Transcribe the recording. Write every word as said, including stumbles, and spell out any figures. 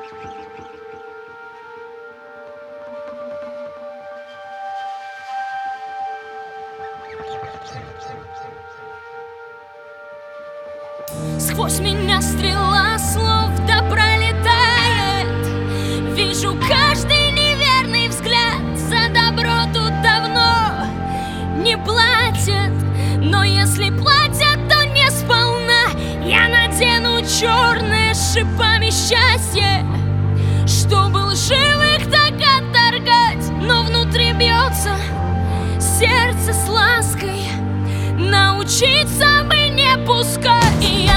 Сквозь меня стрела слов да пролетает. Вижу каждый неверный взгляд. За добро тут давно не платят, но если платят, то не сполна. Я надену черное с шипами счастье, чтобы лживых так отторгать. Но внутри бьется сердце с лаской, научиться бы не пускать. И я